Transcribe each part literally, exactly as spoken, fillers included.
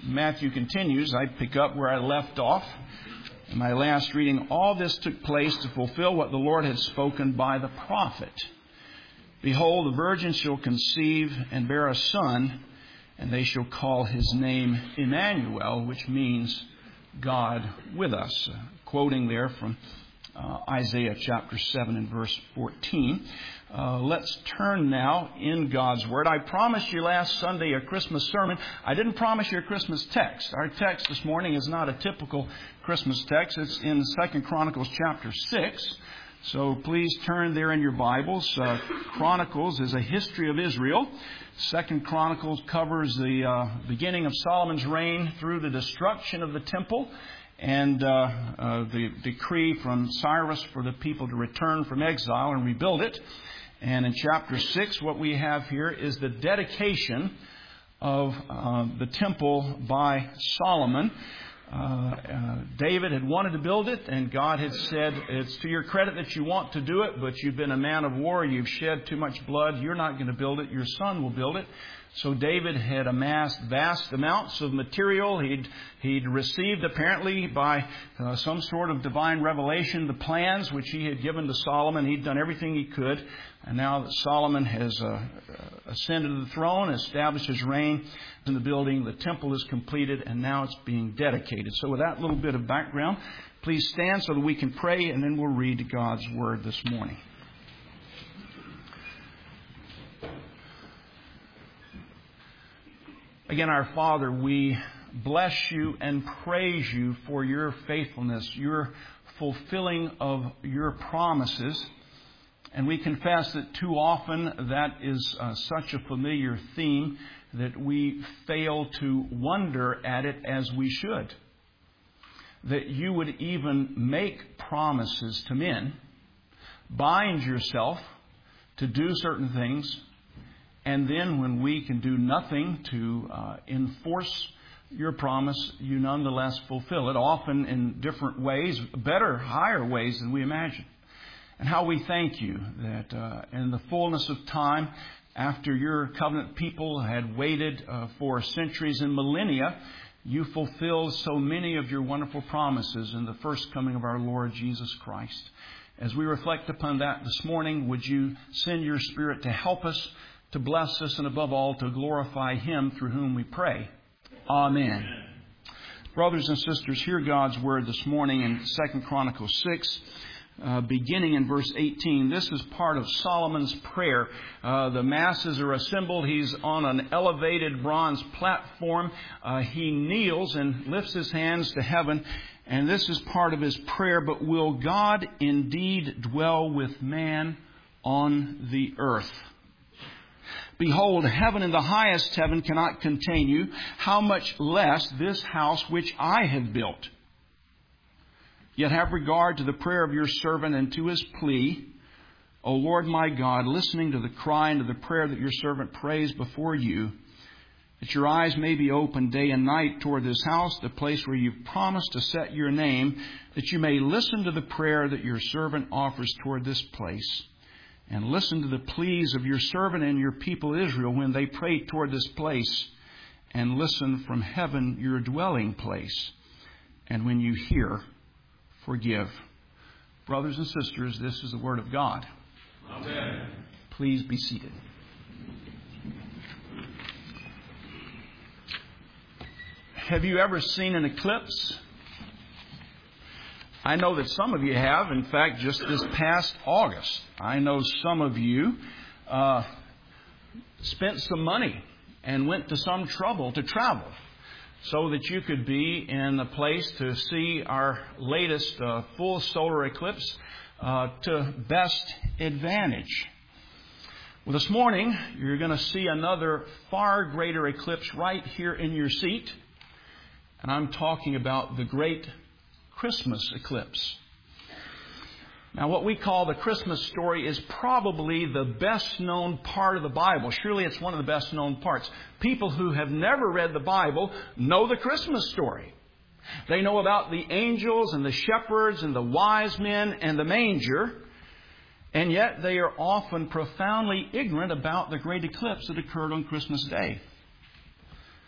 Matthew continues, I pick up where I left off in my last reading. All this took place to fulfill what the Lord had spoken by the prophet. Behold, the virgin shall conceive and bear a son, and they shall call his name Emmanuel, which means God with us. Uh, quoting there from uh, Isaiah chapter seven and verse fourteen. Uh, let's turn now in God's Word. I promised you last Sunday a Christmas sermon. I didn't promise you a Christmas text. Our text this morning is not a typical Christmas text. It's in Second Chronicles chapter six. So please turn there in your Bibles. Uh, Chronicles is a history of Israel. Second Chronicles covers the uh, beginning of Solomon's reign through the destruction of the temple and uh, uh, the decree from Cyrus for the people to return from exile and rebuild it. And in chapter six, what we have here is the dedication of uh, the temple by Solomon. Uh, uh, David had wanted to build it, and God had said, it's to your credit that you want to do it, but you've been a man of war, you've shed too much blood, you're not going to build it, your son will build it. So David had amassed vast amounts of material. He'd, he'd received apparently by uh, some sort of divine revelation the plans which he had given to Solomon. He'd done everything he could. And now that Solomon has uh, ascended to the throne, established his reign in the building, the temple is completed, and now it's being dedicated. So with that little bit of background, please stand so that we can pray, and then we'll read God's Word this morning. Again, our Father, we bless you and praise you for your faithfulness, your fulfilling of your promises. And we confess that too often that is uh, such a familiar theme that we fail to wonder at it as we should. That you would even make promises to men, bind yourself to do certain things, and then when we can do nothing to uh, enforce your promise, you nonetheless fulfill it, often in different ways, better, higher ways than we imagine. And how we thank you that uh, in the fullness of time, after your covenant people had waited uh, for centuries and millennia, you fulfilled so many of your wonderful promises in the first coming of our Lord Jesus Christ. As we reflect upon that this morning, would you send your Spirit to help us, to bless us, and above all, to glorify Him through whom we pray. Amen. Brothers and sisters, hear God's Word this morning in Second Chronicles six. Uh, beginning in verse eighteen. This is part of Solomon's prayer. Uh, the masses are assembled. He's on an elevated bronze platform. Uh, he kneels and lifts his hands to heaven. And this is part of his prayer. But will God indeed dwell with man on the earth? Behold, heaven and the highest heaven cannot contain you. How much less this house which I have built? Yet have regard to the prayer of your servant and to his plea, O Lord my God, listening to the cry and to the prayer that your servant prays before you, that your eyes may be open day and night toward this house, the place where you've promised to set your name, that you may listen to the prayer that your servant offers toward this place, and listen to the pleas of your servant and your people Israel when they pray toward this place, and listen from heaven, your dwelling place, and when you hear, forgive. Brothers and sisters, this is the Word of God. Amen. Please be seated. Have you ever seen an eclipse? I know that some of you have. In fact, just this past August, I know some of you uh, spent some money and went to some trouble to travel so that you could be in a place to see our latest uh, full solar eclipse uh, to best advantage. Well, this morning, you're going to see another far greater eclipse right here in your seat. And I'm talking about the great Christmas eclipse. Now, what we call the Christmas story is probably the best known part of the Bible. Surely it's one of the best known parts. People who have never read the Bible know the Christmas story. They know about the angels and the shepherds and the wise men and the manger. And yet they are often profoundly ignorant about the great eclipse that occurred on Christmas Day.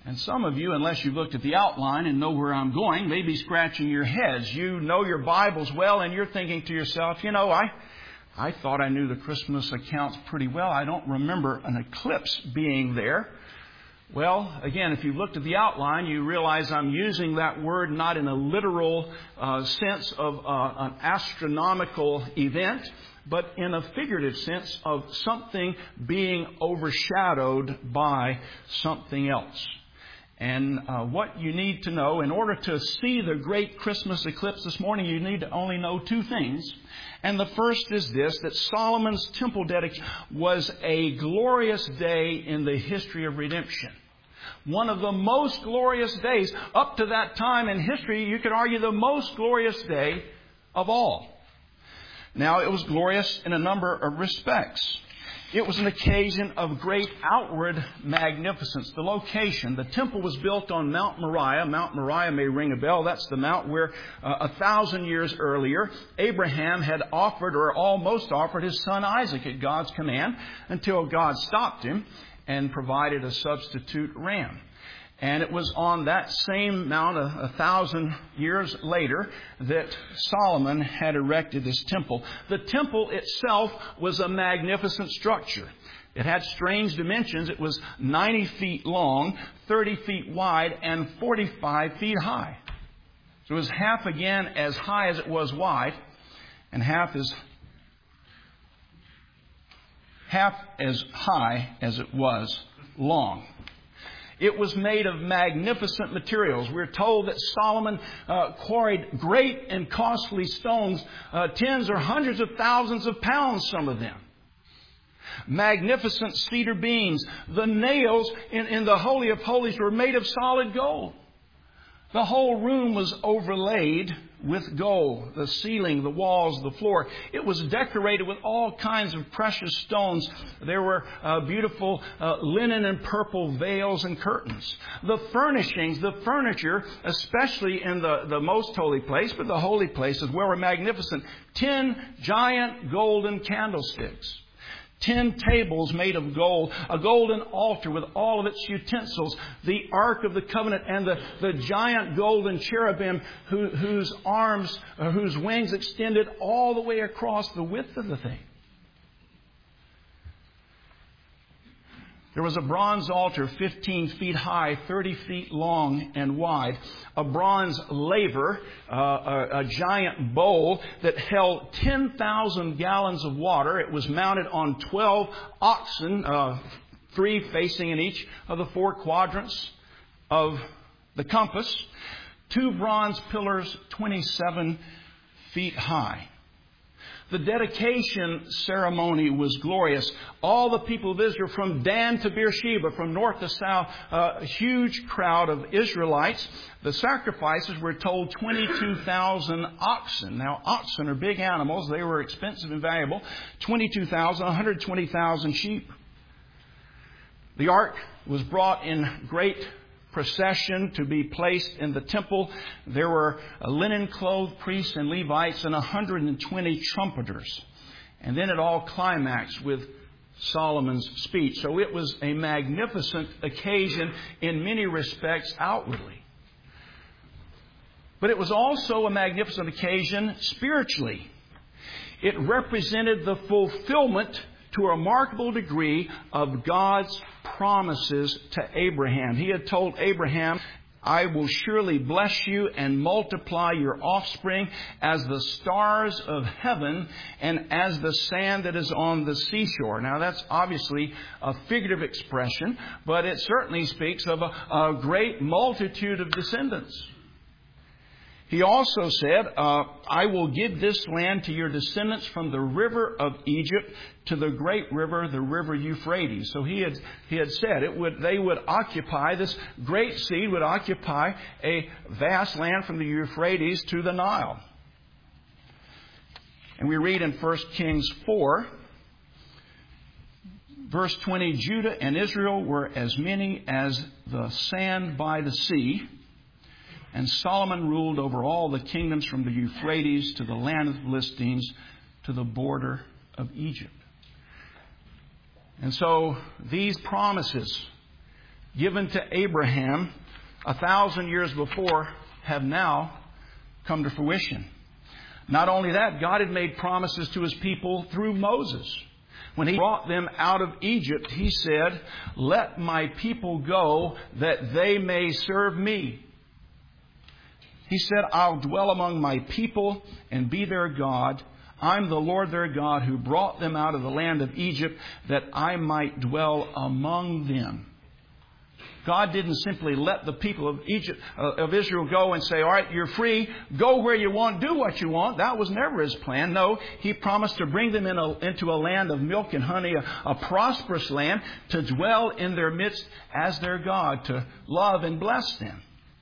And some of you, unless you've looked at the outline and know where I'm going, may be scratching your heads. You know your Bibles well, and you're thinking to yourself, you know, I, I thought I knew the Christmas accounts pretty well. I don't remember an eclipse being there. Well, again, if you've looked at the outline, you realize I'm using that word not in a literal uh, sense of uh, an astronomical event, but in a figurative sense of something being overshadowed by something else. And uh, what you need to know, in order to see the great Christmas eclipse this morning, you need to only know two things. And the first is this, that Solomon's temple dedication was a glorious day in the history of redemption. One of the most glorious days. Up to that time in history, you could argue the most glorious day of all. Now, it was glorious in a number of respects. It was an occasion of great outward magnificence. The location, the temple was built on Mount Moriah. Mount Moriah may ring a bell. That's the mount where uh, a thousand years earlier, Abraham had offered or almost offered his son Isaac at God's command until God stopped him and provided a substitute ram. And it was on that same mount a, a thousand years later that Solomon had erected this temple. The temple itself was a magnificent structure. It had strange dimensions. It was ninety feet long, thirty feet wide, and forty-five feet high. So it was half again as high as it was wide, and half as half as high as it was long. It was made of magnificent materials. We're told that Solomon uh, quarried great and costly stones, uh, tens or hundreds of thousands of pounds, some of them. Magnificent cedar beams. The nails in, in the Holy of Holies were made of solid gold. The whole room was overlaid with gold. The ceiling, the walls, the floor. It was decorated with all kinds of precious stones. There were uh, beautiful uh, linen and purple veils and curtains. The furnishings, the furniture, especially in the, the most holy place, but the holy place as well, were magnificent. Ten giant golden candlesticks. Ten tables made of gold, a golden altar with all of its utensils, the Ark of the Covenant, and the, the giant golden cherubim who, whose arms, uh, whose wings extended all the way across the width of the thing. There was a bronze altar fifteen feet high, thirty feet long and wide. A bronze laver, uh, a, a giant bowl that held ten thousand gallons of water. It was mounted on twelve oxen, uh, three facing in each of the four quadrants of the compass. Two bronze pillars, twenty-seven feet high. The dedication ceremony was glorious. All the people of Israel, from Dan to Beersheba, from north to south, a huge crowd of Israelites. The sacrifices were told twenty-two thousand oxen. Now, oxen are big animals. They were expensive and valuable. twenty-two thousand, one hundred twenty thousand sheep. The ark was brought in great procession to be placed in the temple. There were linen-clothed priests and Levites and one hundred twenty trumpeters. And then it all climaxed with Solomon's speech. So it was a magnificent occasion in many respects outwardly. But it was also a magnificent occasion spiritually. It represented the fulfillment to a remarkable degree of God's promises to Abraham. He had told Abraham, I will surely bless you and multiply your offspring as the stars of heaven and as the sand that is on the seashore. Now, that's obviously a figurative expression, but it certainly speaks of a, a great multitude of descendants. He also said, uh, I will give this land to your descendants from the river of Egypt to the great river, the river Euphrates. So he had he had said it would they would occupy, this great seed would occupy a vast land from the Euphrates to the Nile. And we read in First Kings four, verse twenty, Judah and Israel were as many as the sand by the sea. And Solomon ruled over all the kingdoms from the Euphrates to the land of the Philistines to the border of Egypt. And so these promises, given to Abraham a thousand years before have now come to fruition. Not only that, God had made promises to His people through Moses. When He brought them out of Egypt, He said, "Let my people go that they may serve me." He said, "I'll dwell among my people and be their God. I'm the Lord their God who brought them out of the land of Egypt that I might dwell among them." God didn't simply let the people of Egypt, uh, of Israel go and say, "All right, you're free. Go where you want. Do what you want." That was never His plan. No, He promised to bring them in a, into a land of milk and honey, a, a prosperous land, to dwell in their midst as their God, to love and bless them.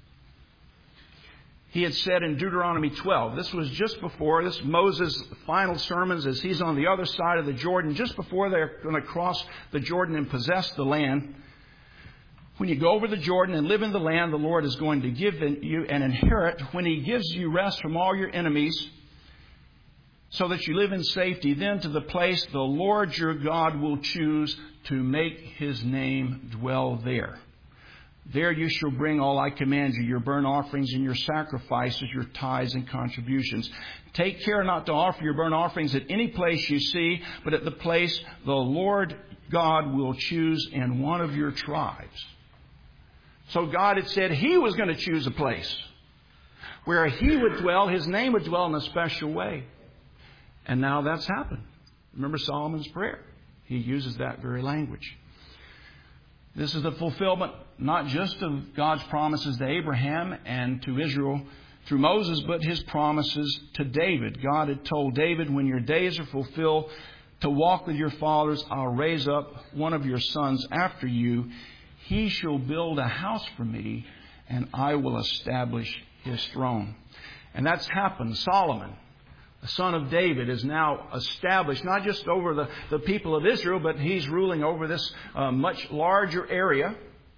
He had said in Deuteronomy twelve, this was just before, this Moses' final sermons as he's on the other side of the Jordan, just before they're going to cross the Jordan and possess the land. When you go over the Jordan and live in the land the Lord is going to give you and inherit, when He gives you rest from all your enemies so that you live in safety, then to the place the Lord your God will choose to make His name dwell there. There you shall bring all I command you, your burnt offerings and your sacrifices, your tithes and contributions. Take care not to offer your burnt offerings at any place you see, but at the place the Lord God will choose in one of your tribes. So God had said He was going to choose a place where He would dwell, His name would dwell in a special way. And now that's happened. Remember Solomon's prayer? He uses that very language. This is the fulfillment not just of God's promises to Abraham and to Israel through Moses, but His promises to David. God had told David, "When your days are fulfilled to walk with your fathers, I'll raise up one of your sons after you. He shall build a house for me, and I will establish his throne." And that's happened. Solomon, the son of David, is now established not just over the, the people of Israel, but he's ruling over this uh, much larger area.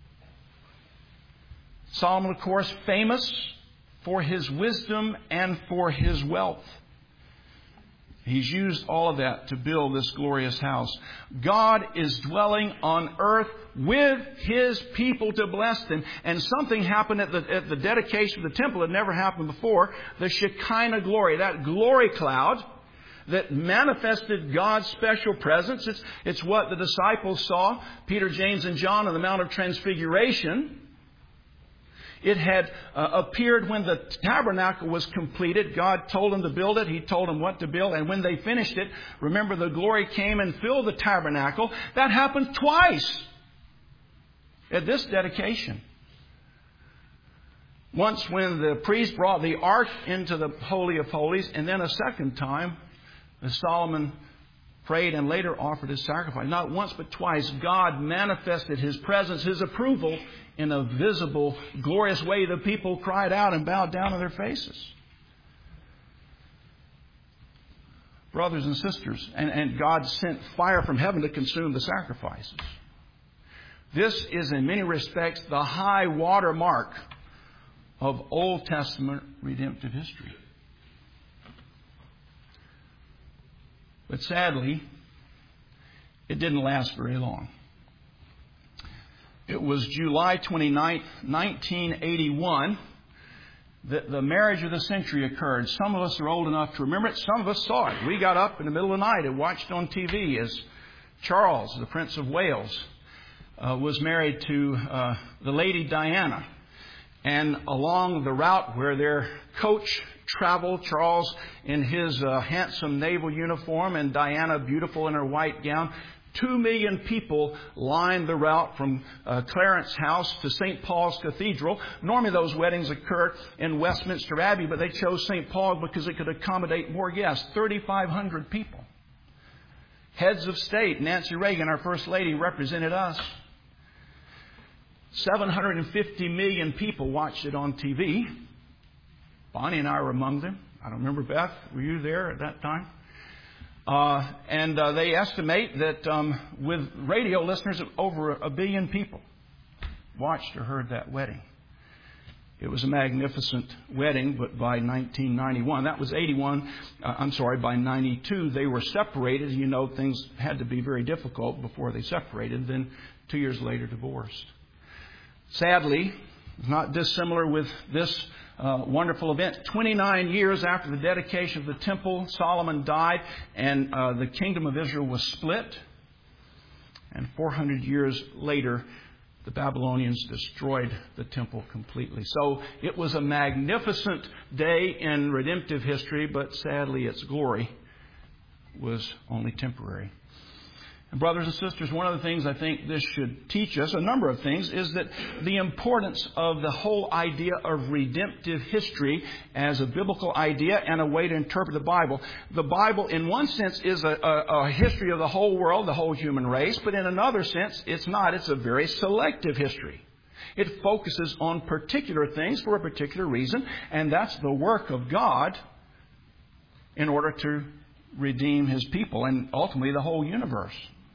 Solomon, of course, famous for his wisdom and for his wealth. He's used all of that to build this glorious house. God is dwelling on earth with His people to bless them. And something happened at the, at the dedication of the temple that never happened before. The Shekinah glory, that glory cloud that manifested God's special presence. It's, it's what the disciples saw, Peter, James, and John on the Mount of Transfiguration. It had uh, appeared when the tabernacle was completed. God told them to build it. He told them what to build. And when they finished it, remember, the glory came and filled the tabernacle. That happened twice at this dedication. Once when the priest brought the ark into the Holy of Holies, and then a second time as Solomon prayed and later offered his sacrifice. Not once but twice, God manifested His presence, His approval in a visible, glorious way. The people cried out and bowed down on their faces. Brothers and sisters, and, and God sent fire from heaven to consume the sacrifices. This is in many respects the high water mark of Old Testament redemptive history. But sadly, it didn't last very long. It was July twenty-ninth, nineteen eighty-one, that the marriage of the century occurred. Some of us are old enough to remember it. Some of us saw it. We got up in the middle of the night and watched on T V as Charles, the Prince of Wales, uh, was married to uh, the Lady Diana. And along the route where their coach traveled, Charles in his uh, handsome naval uniform and Diana beautiful in her white gown, two million people lined the route from uh, Clarence House to Saint Paul's Cathedral. Normally those weddings occur in Westminster Abbey, but they chose Saint Paul because it could accommodate more guests, thirty-five hundred people. Heads of state, Nancy Reagan, our First Lady, represented us. seven hundred fifty million people watched it on T V. Bonnie and I were among them. I don't remember, Beth, were you there at that time? Uh, and uh, they estimate that um, with radio listeners, over a billion people watched or heard that wedding. It was a magnificent wedding, but by nineteen ninety-one, that was eighty-one, uh, I'm sorry, by ninety-two, they were separated. You know, things had to be very difficult before they separated. Then two years later, divorced. Sadly, not dissimilar with this uh, wonderful event. twenty-nine years after the dedication of the temple, Solomon died, and uh, the kingdom of Israel was split. And four hundred years later, the Babylonians destroyed the temple completely. So it was a magnificent day in redemptive history, but sadly its glory was only temporary. And brothers and sisters, one of the things I think this should teach us, a number of things, is that the importance of the whole idea of redemptive history as a biblical idea and a way to interpret the Bible. The Bible, in one sense, is a, a, a history of the whole world, the whole human race, but in another sense, it's not. It's a very selective history. It focuses on particular things for a particular reason, and that's the work of God in order to redeem His people and ultimately the whole universe.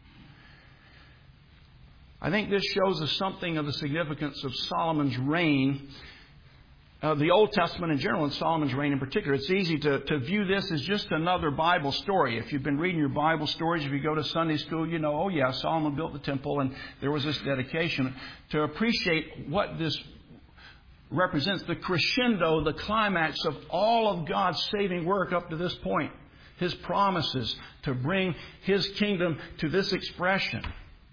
I think this shows us something of the significance of Solomon's reign, uh, the Old Testament in general, and Solomon's reign in particular. It's easy to, to view this as just another Bible story. If you've been reading your Bible stories, if you go to Sunday school, you know, oh yeah, Solomon built the temple and there was this dedication. To appreciate what this represents, the crescendo, the climax of all of God's saving work up to this point, His promises to bring His kingdom to this expression.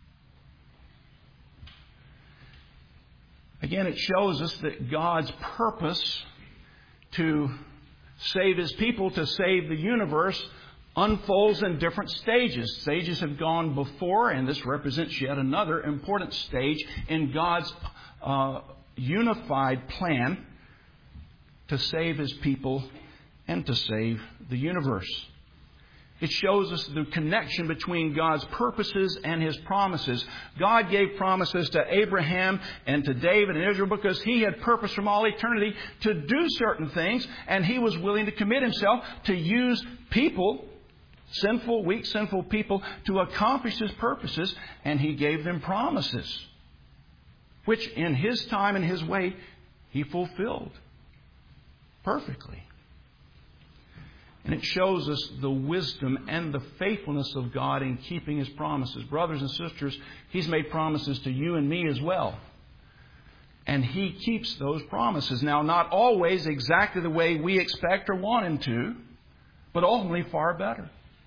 Again, it shows us that God's purpose to save His people, to save the universe, unfolds in different stages. Stages have gone before, and this represents yet another important stage in God's uh, unified plan to save His people and to save the universe. It shows us the connection between God's purposes and His promises. God gave promises to Abraham and to David and Israel because He had purpose from all eternity to do certain things, and He was willing to commit Himself to use people, sinful, weak, sinful people, to accomplish His purposes, and He gave them promises, which in His time and His way He fulfilled perfectly. And it shows us the wisdom and the faithfulness of God in keeping His promises. Brothers and sisters, He's made promises to you and me as well. And He keeps those promises. Now, not always exactly the way we expect or want Him to, but ultimately far better.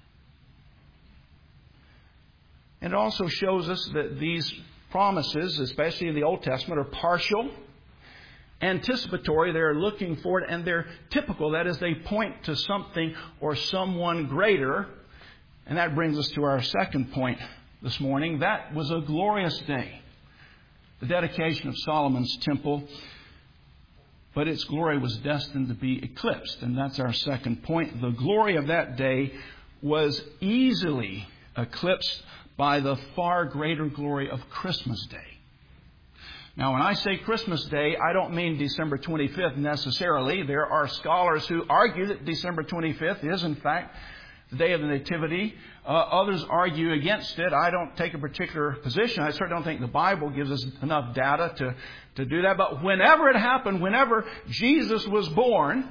And it also shows us that these promises, especially in the Old Testament, are partial, anticipatory, they're looking forward, and they're typical. That is, they point to something or someone greater. And that brings us to our second point this morning. That was a glorious day, the dedication of Solomon's temple. But its glory was destined to be eclipsed. And that's our second point. The glory of that day was easily eclipsed by the far greater glory of Christmas Day. Now, when I say Christmas Day, I don't mean December twenty-fifth necessarily. There are scholars who argue that December twenty-fifth is, in fact, the day of the Nativity. Uh, others argue against it. I don't take a particular position. I certainly don't think the Bible gives us enough data to, to do that. But whenever it happened, whenever Jesus was born,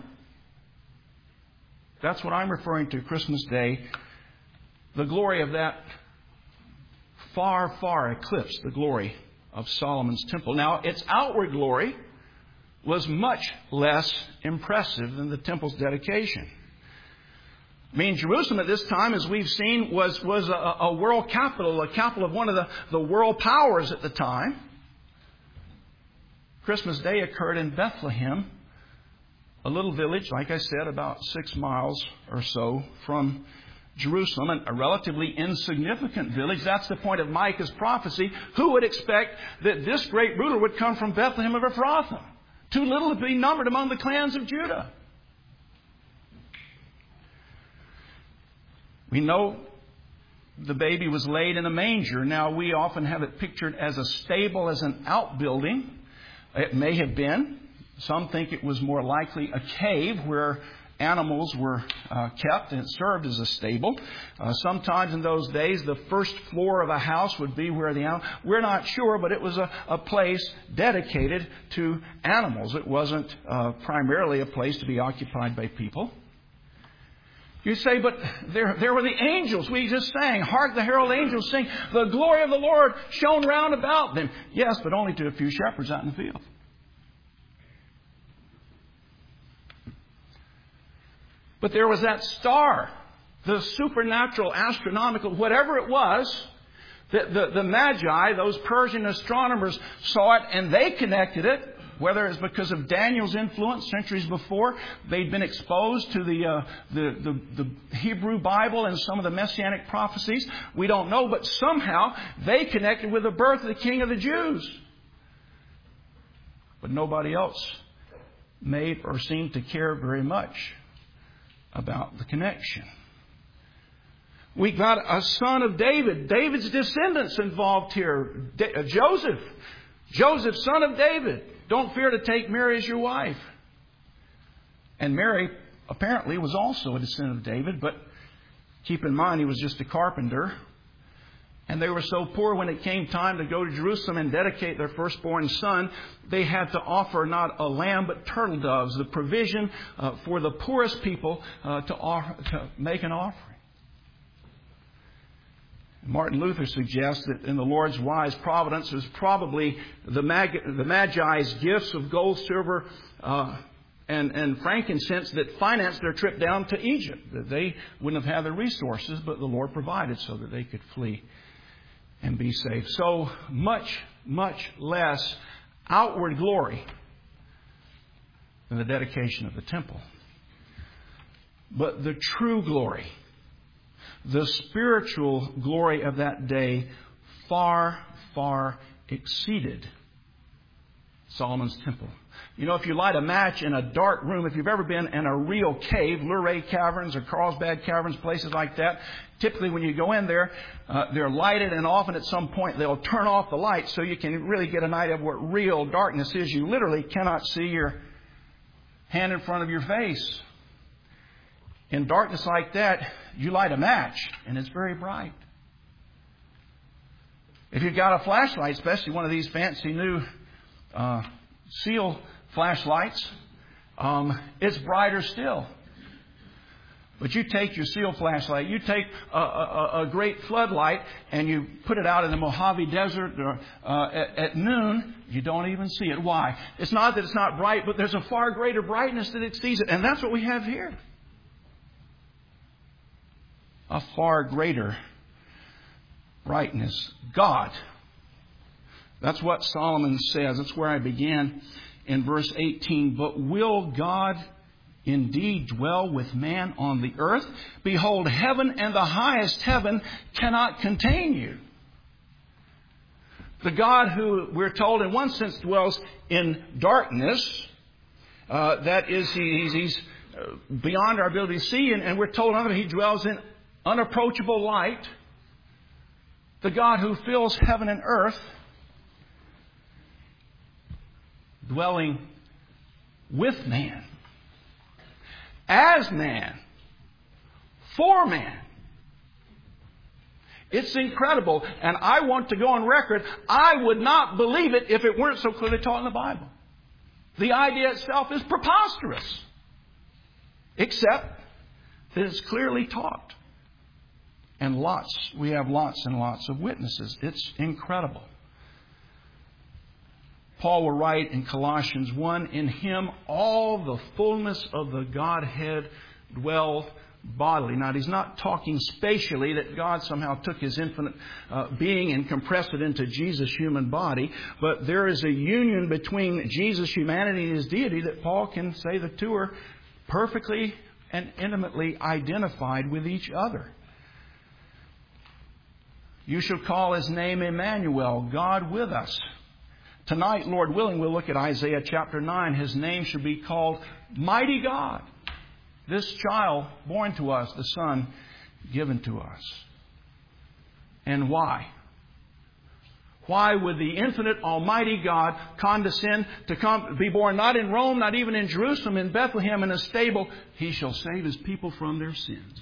that's what I'm referring to, Christmas Day. The glory of that far, far eclipsed the glory of Solomon's temple. Now, its outward glory was much less impressive than the temple's dedication. I mean, Jerusalem at this time, as we've seen, was, was a, a world capital, a capital of one of the, the world powers at the time. Christmas Day occurred in Bethlehem, a little village, like I said, about six miles or so from Jerusalem, and a relatively insignificant village. That's the point of Micah's prophecy. Who would expect that this great ruler would come from Bethlehem of Ephrathah? Too little to be numbered among the clans of Judah. We know the baby was laid in a manger. Now, we often have it pictured as a stable, as an outbuilding. It may have been. Some think it was more likely a cave where animals were uh, kept, and it served as a stable. Uh, sometimes in those days, the first floor of a house would be where the animals... We're not sure, but it was a, a place dedicated to animals. It wasn't uh, primarily a place to be occupied by people. You say, but there, there were the angels. We just sang, hark the herald angels sing, the glory of the Lord shone round about them. Yes, but only to a few shepherds out in the field. But there was that star, the supernatural, astronomical, whatever it was, the, the, the Magi, those Persian astronomers saw it and they connected it. Whether it's because of Daniel's influence centuries before, they'd been exposed to the, uh, the, the, the Hebrew Bible and some of the Messianic prophecies, we don't know. But somehow they connected with the birth of the King of the Jews. But nobody else made or seemed to care very much about the connection. We got a son of David, David's descendants involved here. Da- Joseph, Joseph, son of David. Don't fear to take Mary as your wife. And Mary apparently was also a descendant of David, but keep in mind he was just a carpenter. And they were so poor when it came time to go to Jerusalem and dedicate their firstborn son, they had to offer not a lamb but turtle doves, the provision uh, for the poorest people uh, to, offer, to make an offering. Martin Luther suggests that in the Lord's wise providence it was probably the, Mag- the Magi's gifts of gold, silver, uh, and, and frankincense that financed their trip down to Egypt. That they wouldn't have had the resources, but the Lord provided so that they could flee and be saved. So much, much less outward glory than the dedication of the temple. But the true glory, the spiritual glory of that day far, far exceeded Solomon's temple. You know, if you light a match in a dark room, if you've ever been in a real cave, Luray Caverns or Carlsbad Caverns, places like that, typically when you go in there, uh, they're lighted, and often at some point they'll turn off the lights so you can really get an idea of what real darkness is. You literally cannot see your hand in front of your face. In darkness like that, you light a match, and it's very bright. If you've got a flashlight, especially one of these fancy new uh, seal flashlights, um, it's brighter still. But you take your seal flashlight, you take a, a, a great floodlight, and you put it out in the Mojave Desert or, uh, at, at noon, you don't even see it. Why? It's not that it's not bright, but there's a far greater brightness that exceeds it. And that's what we have here. A far greater brightness. God. That's what Solomon says. That's where I began in verse eighteen. But will God indeed dwell with man on the earth? Behold, heaven and the highest heaven cannot contain you. The God who, we're told, in one sense dwells in darkness. Uh, that is, he, he's, he's beyond our ability to see. And, and we're told another, he dwells in unapproachable light. The God who fills heaven and earth, dwelling with man, as man, for man. It's incredible, and I want to go on record, I would not believe it if it weren't so clearly taught in the Bible. The idea itself is preposterous, except that it's clearly taught. And lots, we have lots and lots of witnesses. It's incredible. Paul will write in Colossians one, in Him all the fullness of the Godhead dwelled bodily. Now, he's not talking spatially, that God somehow took His infinite uh, being and compressed it into Jesus' human body. But there is a union between Jesus' humanity and His deity that Paul can say the two are perfectly and intimately identified with each other. You shall call His name Emmanuel, God with us. Tonight, Lord willing, we'll look at Isaiah chapter nine. His name should be called Mighty God. This child born to us, the Son given to us. And why? Why would the infinite Almighty God condescend to come, be born not in Rome, not even in Jerusalem, in Bethlehem, in a stable? He shall save His people from their sins.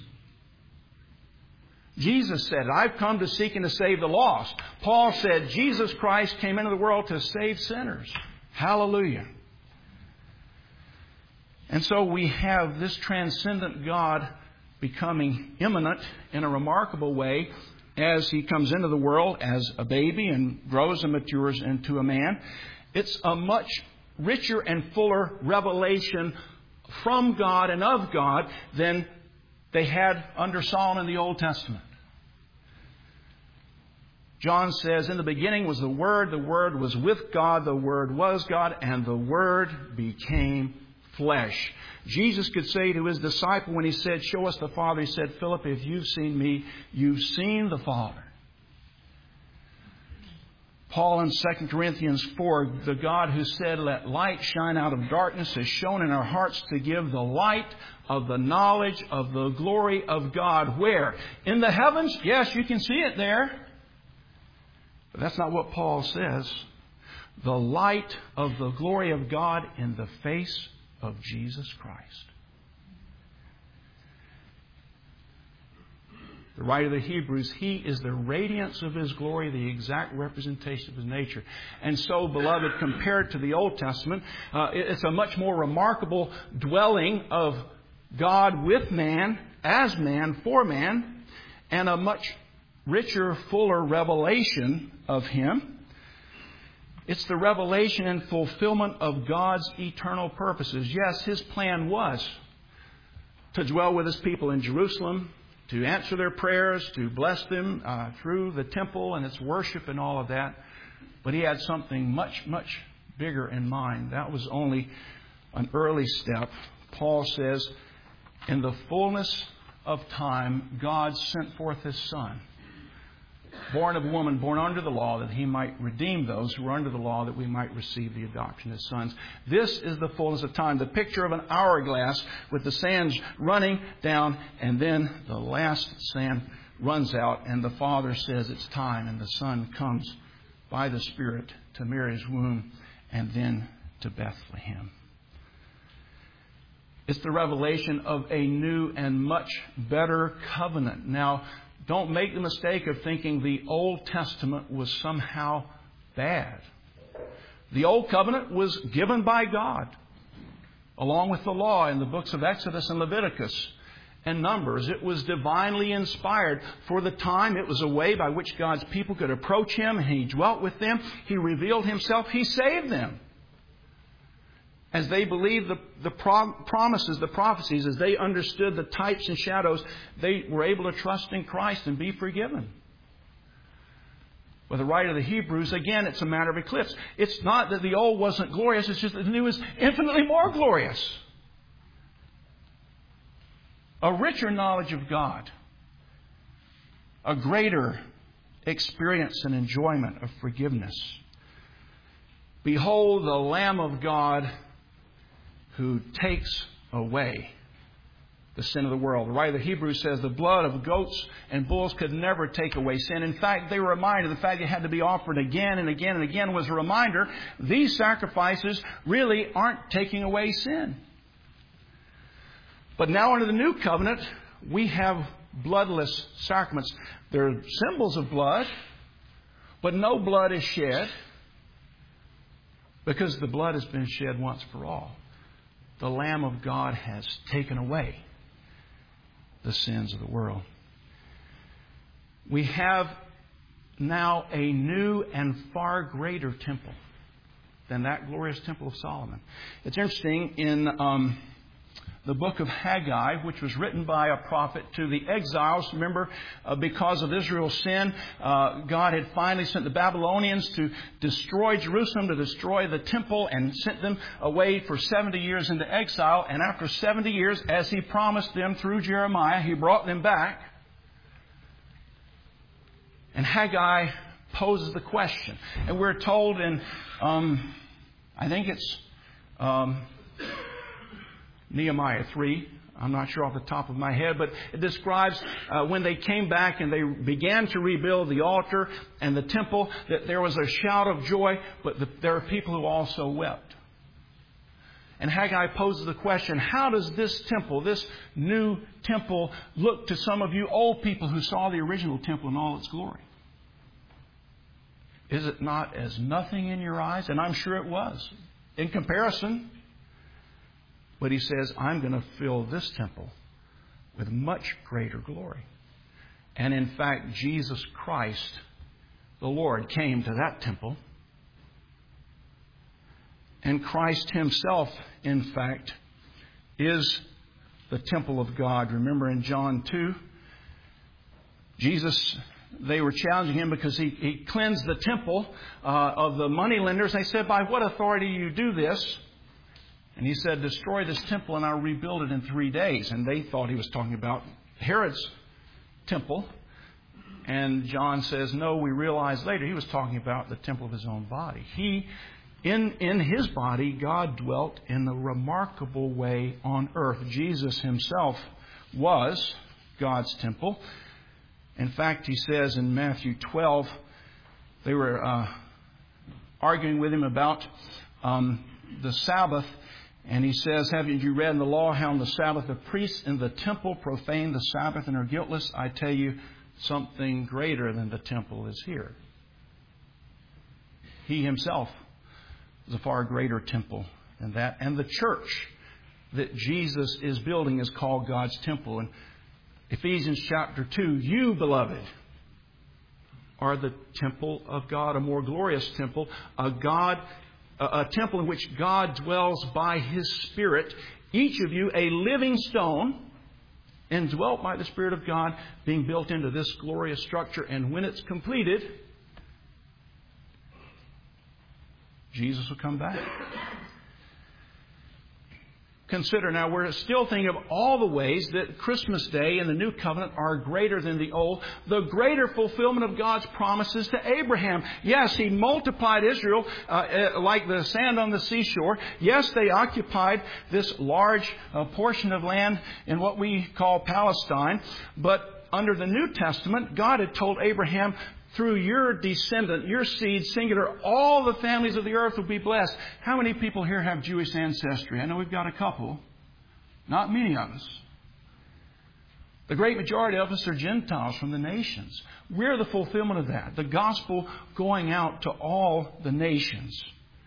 Jesus said, I've come to seek and to save the lost. Paul said, Jesus Christ came into the world to save sinners. Hallelujah. And so we have this transcendent God becoming imminent in a remarkable way as He comes into the world as a baby and grows and matures into a man. It's a much richer and fuller revelation from God and of God than they had under Solomon in the Old Testament. John says, in the beginning was the Word, the Word was with God, the Word was God, and the Word became flesh. Jesus could say to His disciple when He said, show us the Father, He said, Philip, if you've seen me, you've seen the Father. Paul in Second Corinthians four, the God who said, let light shine out of darkness, has shone in our hearts to give the light of the knowledge of the glory of God. Where? In the heavens? Yes, you can see it there. But that's not what Paul says. The light of the glory of God in the face of Jesus Christ. The writer of the Hebrews, He is the radiance of His glory, the exact representation of His nature. And so, beloved, compared to the Old Testament, uh, it's a much more remarkable dwelling of God with man, as man, for man, and a much richer, fuller revelation of Him. It's the revelation and fulfillment of God's eternal purposes. Yes, His plan was to dwell with His people in Jerusalem, to answer their prayers, to bless them uh, through the temple and its worship and all of that. But He had something much, much bigger in mind. That was only an early step. Paul says, in the fullness of time, God sent forth His Son, born of a woman, born under the law, that He might redeem those who were under the law, that we might receive the adoption as sons. This is the fullness of time, the picture of an hourglass with the sands running down, and then the last sand runs out, and the Father says it's time, and the Son comes by the Spirit to Mary's womb, and then to Bethlehem. It's the revelation of a new and much better covenant. Now, don't make the mistake of thinking the Old Testament was somehow bad. The Old Covenant was given by God, along with the law in the books of Exodus and Leviticus and Numbers. It was divinely inspired. For the time, it was a way by which God's people could approach Him, and He dwelt with them. He revealed Himself. He saved them. As they believed the, the pro- promises, the prophecies, as they understood the types and shadows, they were able to trust in Christ and be forgiven. With the writer of the Hebrews, again, it's a matter of eclipse. It's not that the old wasn't glorious, it's just that the new is infinitely more glorious. A richer knowledge of God. A greater experience and enjoyment of forgiveness. Behold the Lamb of God who takes away the sin of the world. The writer of the Hebrews says the blood of goats and bulls could never take away sin. In fact, they were reminded the fact it had to be offered again and again and again was a reminder these sacrifices really aren't taking away sin. But now under the new covenant, we have bloodless sacraments. They're symbols of blood, but no blood is shed because the blood has been shed once for all. The Lamb of God has taken away the sins of the world. We have now a new and far greater temple than that glorious temple of Solomon. It's interesting, in um, the book of Haggai, which was written by a prophet to the exiles. Remember, uh, because of Israel's sin, uh, God had finally sent the Babylonians to destroy Jerusalem, to destroy the temple, and sent them away for seventy years into exile. And after seventy years, as He promised them through Jeremiah, He brought them back. And Haggai poses the question. And we're told in, um, I think it's... Um, Nehemiah three. I'm not sure off the top of my head, but it describes uh, when they came back and they began to rebuild the altar and the temple, that there was a shout of joy, but the, there are people who also wept. And Haggai poses the question, how does this temple, this new temple, look to some of you old people who saw the original temple in all its glory? Is it not as nothing in your eyes? And I'm sure it was, in comparison. But He says, I'm going to fill this temple with much greater glory. And in fact, Jesus Christ, the Lord, came to that temple. And Christ Himself, in fact, is the temple of God. Remember in John two, Jesus, they were challenging Him because He, he cleansed the temple uh, of the moneylenders. They said, by what authority do you do this? And He said, destroy this temple and I'll rebuild it in three days. And they thought He was talking about Herod's temple. And John says, no, we realized later He was talking about the temple of His own body. He, in, in His body, God dwelt in a remarkable way on earth. Jesus Himself was God's temple. In fact, He says in Matthew twelve, they were uh, arguing with Him about um, the Sabbath. And He says, haven't you read in the law how on the Sabbath the priests in the temple profane the Sabbath and are guiltless? I tell you, something greater than the temple is here. He Himself is a far greater temple than that. And the church that Jesus is building is called God's temple. And Ephesians chapter two, you, beloved, are the temple of God, a more glorious temple, a God, a, a temple in which God dwells by His Spirit. Each of you a living stone, indwelt by the Spirit of God, being built into this glorious structure. And when it's completed, Jesus will come back. Consider now, we're still thinking of all the ways that Christmas Day and the New Covenant are greater than the Old. The greater fulfillment of God's promises to Abraham. Yes, He multiplied Israel uh, like the sand on the seashore. Yes, they occupied this large uh, portion of land in what we call Palestine. But under the New Testament, God had told Abraham, through your descendant, your seed, singular, all the families of the earth will be blessed. How many people here have Jewish ancestry? I know we've got a couple. Not many of us. The great majority of us are Gentiles from the nations. We're the fulfillment of that. The gospel going out to all the nations.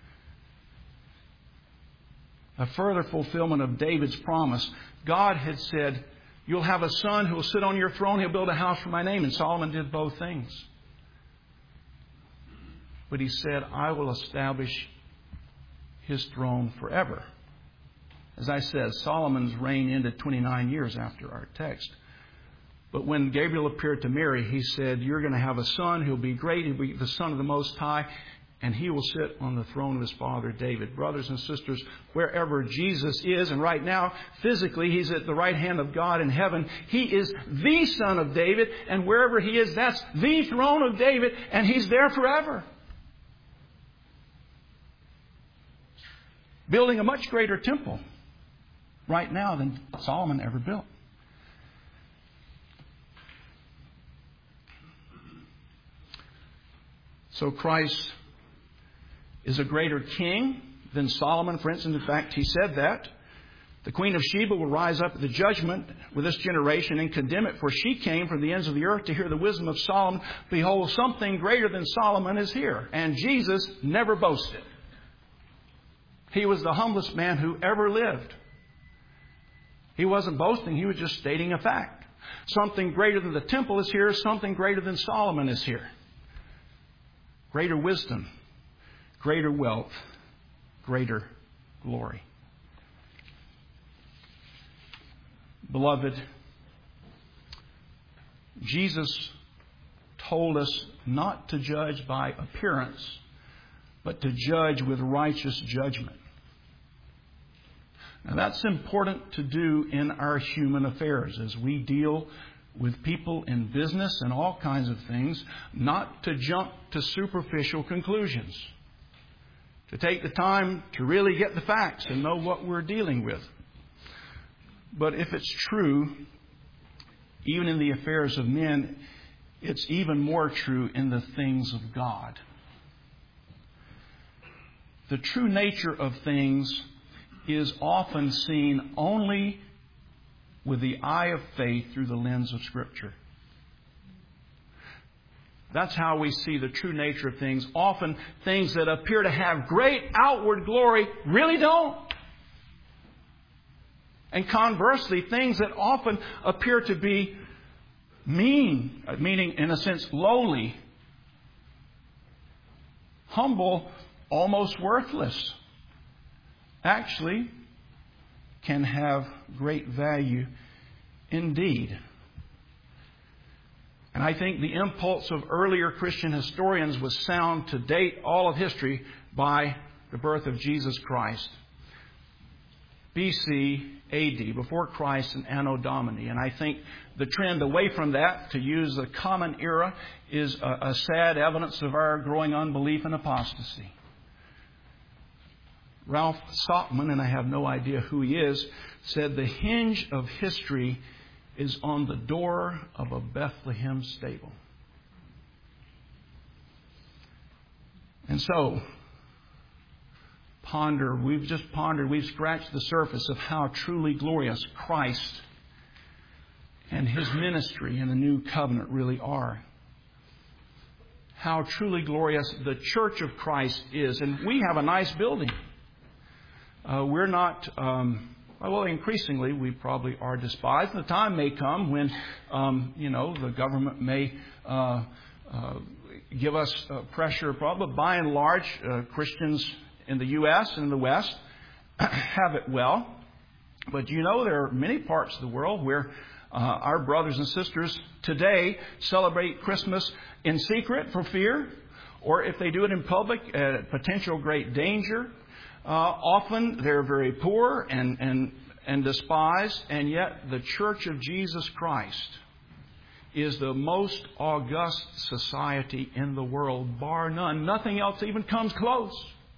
A further fulfillment of David's promise. God had said, you'll have a son who will sit on your throne. He'll build a house for my name. And Solomon did both things. But He said, I will establish His throne forever. As I said, Solomon's reign ended twenty-nine years after our text. But when Gabriel appeared to Mary, He said, you're going to have a son who'll be great. He'll be the Son of the Most High. And He will sit on the throne of His father David. Brothers and sisters, wherever Jesus is, and right now, physically, He's at the right hand of God in heaven. He is the Son of David. And wherever He is, that's the throne of David. And He's there forever. Building a much greater temple right now than Solomon ever built. So Christ is a greater king than Solomon, for instance. In fact, He said that. The Queen of Sheba will rise up at the judgment with this generation and condemn it, for she came from the ends of the earth to hear the wisdom of Solomon. Behold, something greater than Solomon is here. And Jesus never boasted. He was the humblest man who ever lived. He wasn't boasting. He was just stating a fact. Something greater than the temple is here. Something greater than Solomon is here. Greater wisdom. Greater wealth. Greater glory. Beloved, Jesus told us not to judge by appearance, but to judge with righteous judgment. Now, that's important to do in our human affairs as we deal with people in business and all kinds of things, not to jump to superficial conclusions. To take the time to really get the facts and know what we're dealing with. But if it's true, even in the affairs of men, it's even more true in the things of God. The true nature of things is often seen only with the eye of faith through the lens of Scripture. That's how we see the true nature of things. Often things that appear to have great outward glory really don't. And conversely, things that often appear to be mean, meaning in a sense lowly, humble, almost worthless, actually can have great value indeed. And I think the impulse of earlier Christian historians was sound to date all of history by the birth of Jesus Christ. B C A D, before Christ and Anno Domini. And I think the trend away from that, to use the common era, is a, a sad evidence of our growing unbelief and apostasy. Ralph Sockman, and I have no idea who he is, said the hinge of history is on the door of a Bethlehem stable. And so, ponder, we've just pondered, we've scratched the surface of how truly glorious Christ and His ministry in the new covenant really are. How truly glorious the church of Christ is. And we have a nice building. Uh, we're not, um, well, increasingly we probably are despised. The time may come when, um, you know, the government may uh, uh, give us uh, pressure, probably. But by and large, uh, Christians in the U S and the West have it well. But you know, there are many parts of the world where uh, our brothers and sisters today celebrate Christmas in secret for fear, or if they do it in public, at potential great danger. Uh, often they're very poor and, and, and despised, and yet the Church of Jesus Christ is the most august society in the world, bar none. Nothing else even comes close.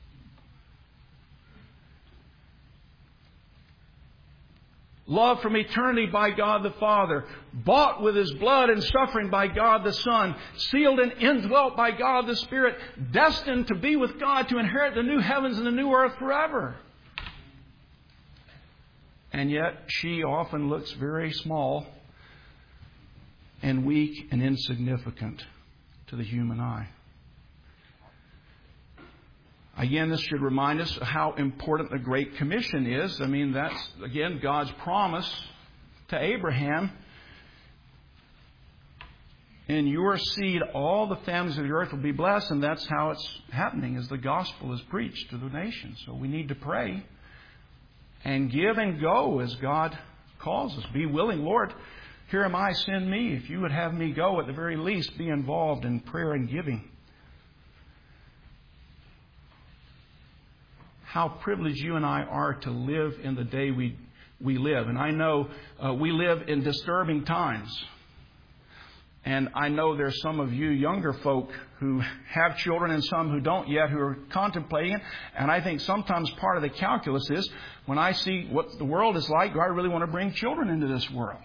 Loved from eternity by God the Father, bought with His blood and suffering by God the Son, sealed and indwelt by God the Spirit, destined to be with God to inherit the new heavens and the new earth forever. And yet she often looks very small and weak and insignificant to the human eye. Again, this should remind us how important the Great Commission is. I mean, that's, again, God's promise to Abraham. In your seed, all the families of the earth will be blessed. And that's how it's happening as the gospel is preached to the nations. So we need to pray and give and go as God calls us. Be willing, Lord, here am I, send me. If you would have me go, at the very least, be involved in prayer and giving. How privileged you and I are to live in the day we we live. And I know uh, we live in disturbing times. And I know there's some of you younger folk who have children and some who don't yet, who are contemplating it. And I think sometimes part of the calculus is, when I see what the world is like, do I really want to bring children into this world?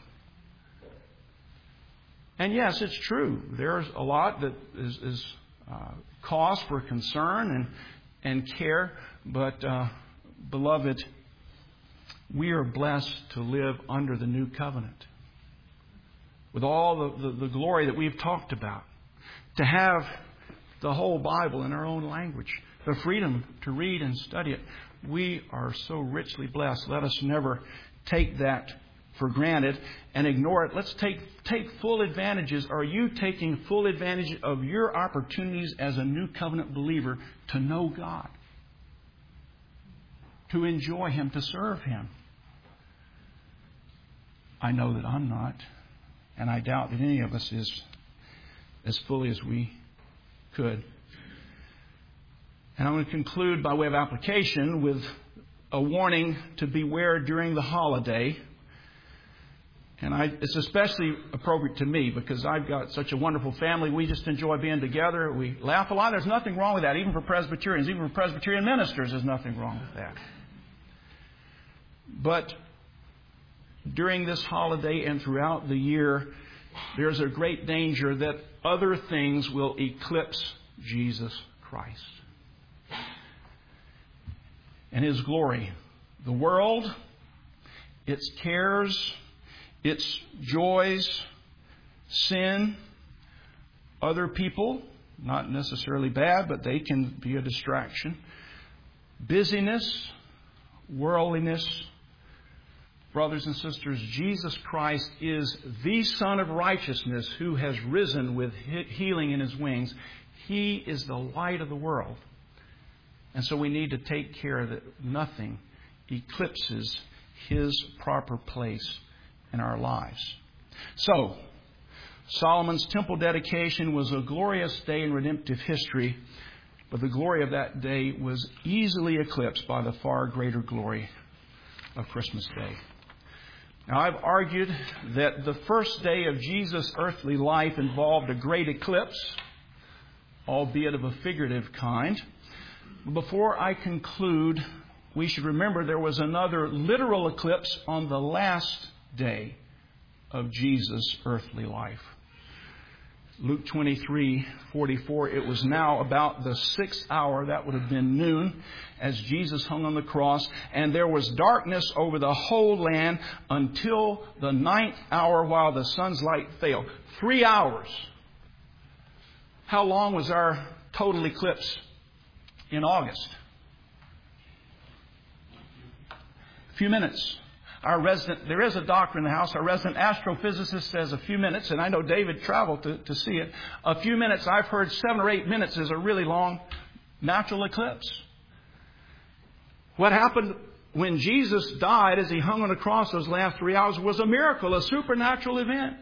And yes, it's true. There's a lot that is, is uh, cause for concern and and care. But, uh, beloved, we are blessed to live under the new covenant with all the, the, the glory that we've talked about. To have the whole Bible in our own language, the freedom to read and study it. We are so richly blessed. Let us never take that for granted and ignore it. Let's take take full advantages. Are you taking full advantage of your opportunities as a new covenant believer to know God, to enjoy Him, to serve Him? I know that I'm not, and I doubt that any of us is as fully as we could. And I'm going to conclude by way of application with a warning to beware during the holiday. And I, it's especially appropriate to me because I've got such a wonderful family. We just enjoy being together. We laugh a lot. There's nothing wrong with that. Even for Presbyterians, even for Presbyterian ministers, there's nothing wrong with that. But during this holiday and throughout the year, there's a great danger that other things will eclipse Jesus Christ and His glory. The world, its cares, its joys, sin, other people, not necessarily bad, but they can be a distraction. Busyness, worldliness, Brothers and sisters, Jesus Christ is the Son of Righteousness who has risen with healing in His wings. He is the light of the world. And so we need to take care that nothing eclipses His proper place in our lives. So, Solomon's temple dedication was a glorious day in redemptive history, but the glory of that day was easily eclipsed by the far greater glory of Christmas Day. Now, I've argued that the first day of Jesus' earthly life involved a great eclipse, albeit of a figurative kind. Before I conclude, we should remember there was another literal eclipse on the last day of Jesus' earthly life. Luke twenty-three forty-four, it was now about the sixth hour, that would have been noon, as Jesus hung on the cross, and there was darkness over the whole land until the ninth hour while the sun's light failed. Three hours. How long was our total eclipse in August? A few minutes. Our resident, there is a doctor in the house. Our resident astrophysicist says a few minutes, and I know David traveled to, to see it. A few minutes, I've heard seven or eight minutes is a really long natural eclipse. What happened when Jesus died as He hung on the cross those last three hours was a miracle, a supernatural event.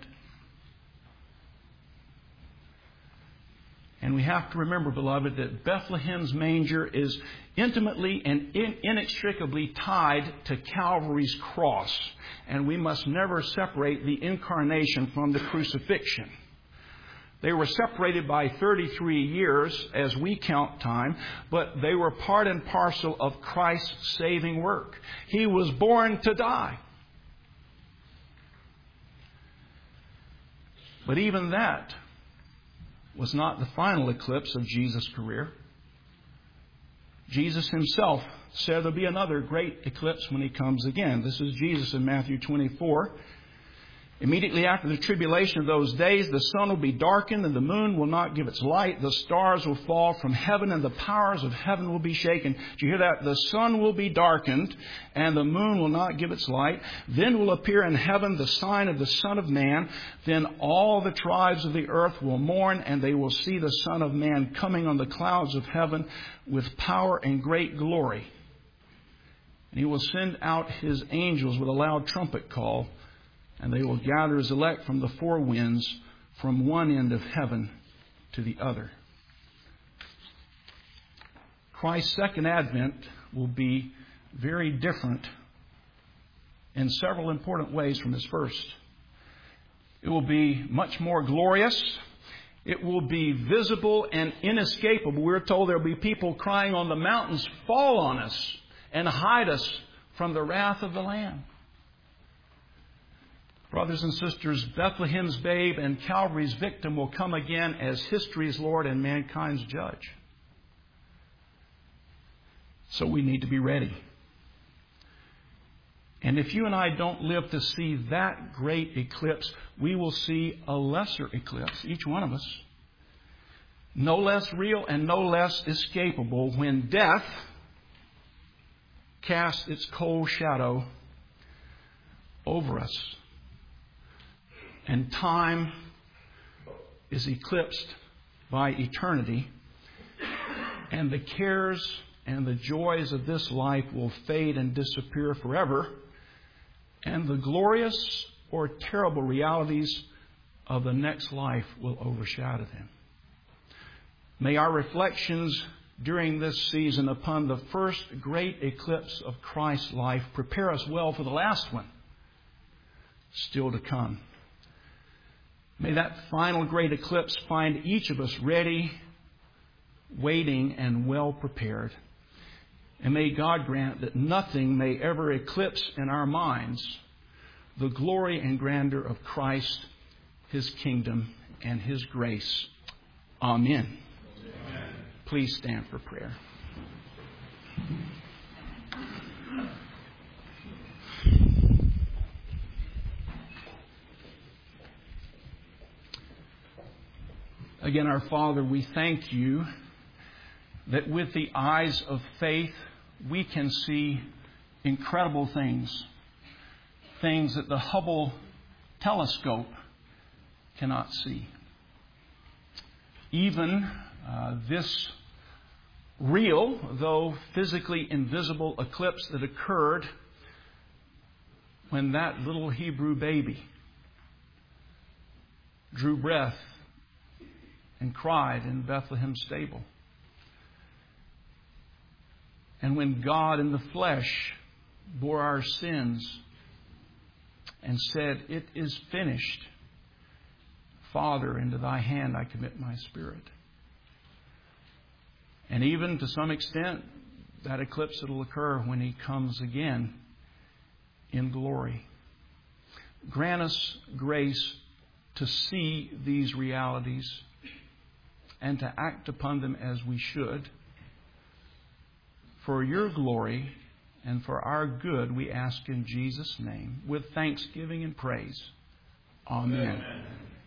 And we have to remember, beloved, that Bethlehem's manger is intimately and inextricably tied to Calvary's cross. And we must never separate the incarnation from the crucifixion. They were separated by thirty-three years as we count time, but they were part and parcel of Christ's saving work. He was born to die. But even that was not the final eclipse of Jesus' career. Jesus Himself said there'll be another great eclipse when He comes again. This is Jesus in Matthew twenty-four. Immediately after the tribulation of those days, the sun will be darkened and the moon will not give its light. The stars will fall from heaven and the powers of heaven will be shaken. Do you hear that? The sun will be darkened and the moon will not give its light. Then will appear in heaven the sign of the Son of Man. Then all the tribes of the earth will mourn, and they will see the Son of Man coming on the clouds of heaven with power and great glory. And He will send out His angels with a loud trumpet call, and they will gather His elect from the four winds, from one end of heaven to the other. Christ's second advent will be very different in several important ways from His first. It will be much more glorious. It will be visible and inescapable. We're told there will be people crying on the mountains, "Fall on us and hide us from the wrath of the Lamb." Brothers and sisters, Bethlehem's babe and Calvary's victim will come again as history's Lord and mankind's judge. So we need to be ready. And if you and I don't live to see that great eclipse, we will see a lesser eclipse, each one of us. No less real and no less escapable when death casts its cold shadow over us. And time is eclipsed by eternity. And the cares and the joys of this life will fade and disappear forever. And the glorious or terrible realities of the next life will overshadow them. May our reflections during this season upon the first great eclipse of Christ's life prepare us well for the last one still to come. May that final great eclipse find each of us ready, waiting, and well prepared. And may God grant that nothing may ever eclipse in our minds the glory and grandeur of Christ, His kingdom, and His grace. Amen. Amen. Please stand for prayer. Again, our Father, we thank You that with the eyes of faith we can see incredible things things that the Hubble telescope cannot see. Even uh, this real, though physically invisible eclipse that occurred when that little Hebrew baby drew breath and cried in Bethlehem's stable. And when God in the flesh bore our sins and said, "It is finished. Father, into thy hand I commit my spirit." And even to some extent, that eclipse that will occur when He comes again in glory. Grant us grace to see these realities and to act upon them as we should. For your glory and for our good, we ask in Jesus' name, with thanksgiving and praise. Amen. Amen.